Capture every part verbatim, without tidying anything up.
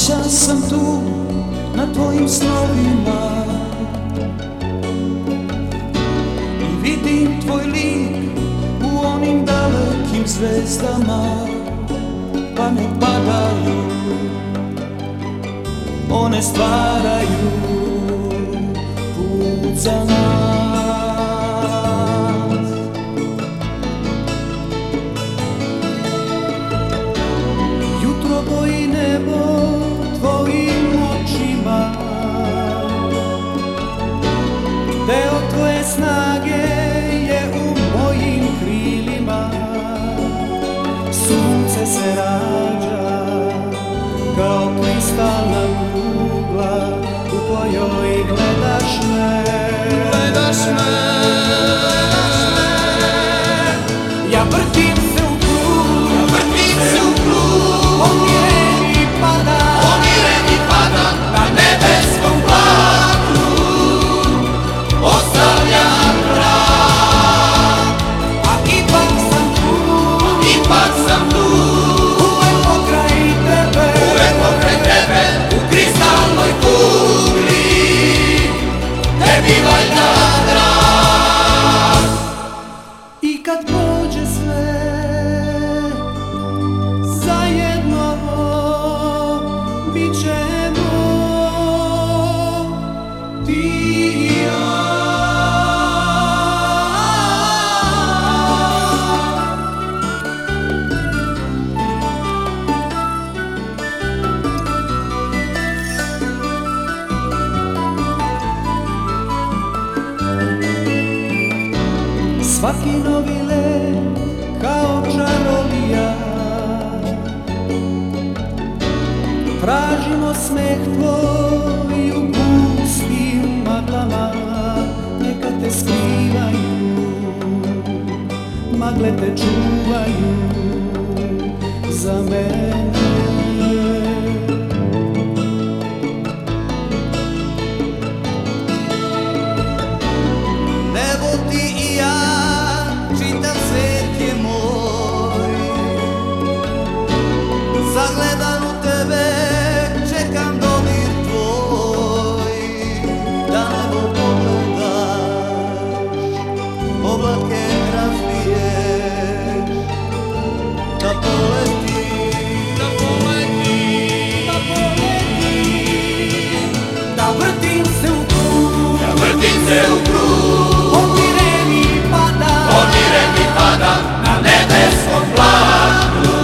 Noćas sam tu na tvojim snovima i vidim tvoj lik u onim dalekim zvezdama, pa nek padaju, one stvaraju put za nas. Jutro boji nebo tvojim očima, deo tvoje snage je u mojim krilima. Sunce se rađa kao kristalna kugla u kojoj gledaš me. Gledaš me, ja vrtim se u krug, ja vrtim se u krug. Pomiren i pada, pomiren i pada na nebeskom platnu, ostavljam trag. A ipak sam tu, ipak sam tu, uvek pokraj tebe, uvek pokraj tebe, u kristalnoj kugli, tebi valjda drag. I kad prođe sve, zajedno bit ćemo ti i ja. Svaki novi let kao čarolija, tražimo smeh tvoj u pustim maglama. Neka te skrivaju, magle te čuvaju za mene. Evo ti i ja, čitav svet je moj, zagledan u tebe, čekam dodir tvoj. Da nebo pogledaš, oblake razbiješ, da poletiš, da poletiš, da poletiš. Da vrtim se u krug, da vrtim se u krug, pomiren i pada, pomiren i pada na nebeskom platnu,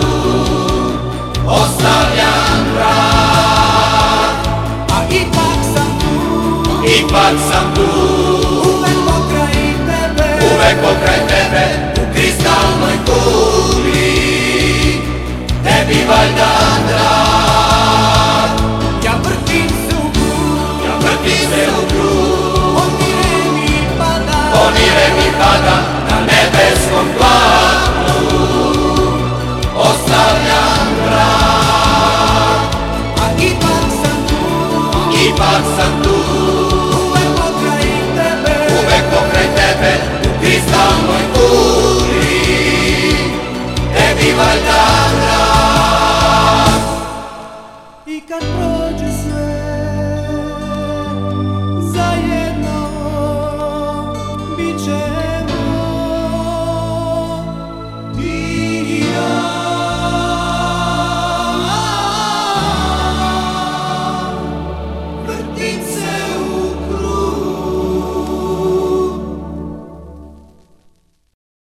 ostavljam trag. A ipak sam tu, ipak sam tu, uvek pokraj tebe, uvek pokraj tebe, u kristalnoj kugli, tebi valjda